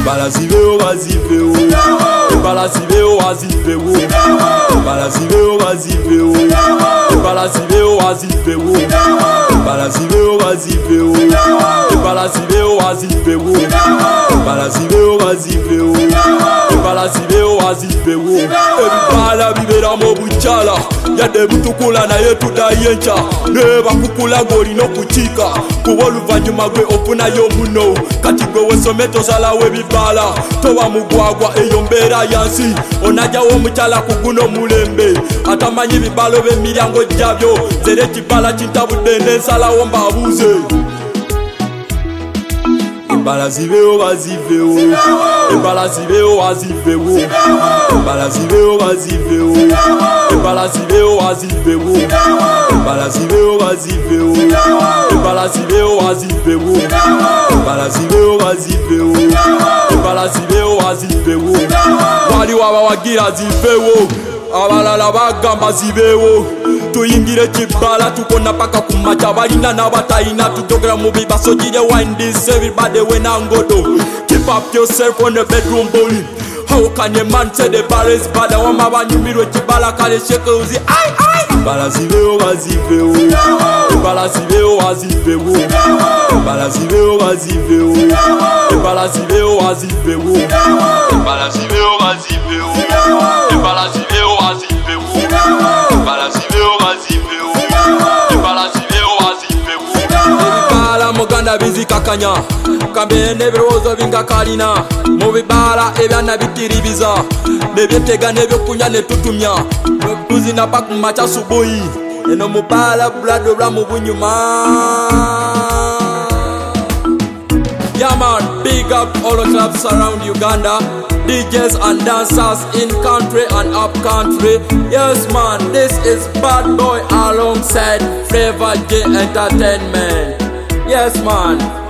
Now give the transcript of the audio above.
Embala ziveo baziveo, embala ziveo baziveo, embala ziveo baziveo, embala ziveo baziveo, embala ziveo baziveo, embala ziveo baziveo, embala ziveo baziveo, embala ziveo baziveo. Ebibala bibera mu buchala yadde butukula naye tudayenca neba kukula ng'olina okukiika kuba oluvannyuma gwe ofunayo muno kati gwe wesome tosalawo ebibala toba mugwagwa eyo mbeera yansi onajjawo omukyala ku guno mulembe atamanyi bibalo b'emiryango gyabyo zera ekibala kintabudde n'ensalawo mbabuuze. Embala ziveo baziveo, embala ziveo baziveo, embala ziveo baziveo, embala ziveo baziveo, embala ziveo baziveo, embala ziveo baziveo, embala ziveo baziveo, embala ziveo baziveo. Waliwo abawagira ziveo, abalala bagamba ziveewo. Tuyingire kibala tukona paka kumacha balina n'abatayina tujogera mu bibaso gire wine this everybody wena ngodo. Keep up yourself on the bedroom bully. How can a man say the bar is bad? Wama banyumirwe kibala kale sheke uzi ai ai. Embala ziveo baziveo, embala ziveo baziveo, embala ziveo baziveo, embala ziveo baziveo, embala ziveo baziveo, embala ziveo baziveo, embala ziveo baziveo, embala ziveo baziveo. Ebibala muganda bizikakanya kambe n'ebirowoozo bingakalina mu bibala ebyana bitiribiza n'ebyetega n'ebyokunywa ne tutumya tuzina pa kumaca subuhi eno mubala bulado bulamu bunyuma. Yeah man, big up all the clubs around Uganda, DJs and dancers in country and up country. Yes man, this is Bad Boy alongside Flavor J Entertainment. Yes man.